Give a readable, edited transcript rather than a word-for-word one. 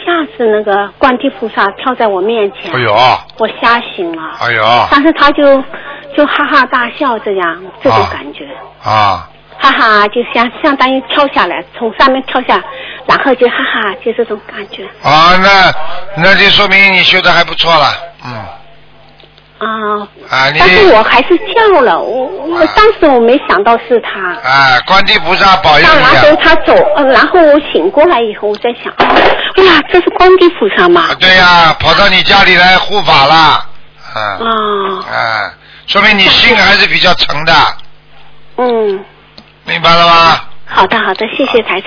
下子那个观地菩萨跳在我面前， 哎呦， 我吓醒了。 哎呦， 但是他就哈哈大笑这样，这种感觉。 啊。 哈哈，就相当于跳下来，从上面跳下，然后就哈哈，就这种感觉。 啊，那就说明你修的还不错了， 但是我还是叫了，我当时我没想到是他。 观地菩萨保佑你。 然后他走，然后我醒过来以后，我在想，哇，这是观地菩萨吗？ 对呀，跑到你家里来护法了，说明你心还是比较诚的。 嗯。 明白了吗？ 好的，谢谢台长。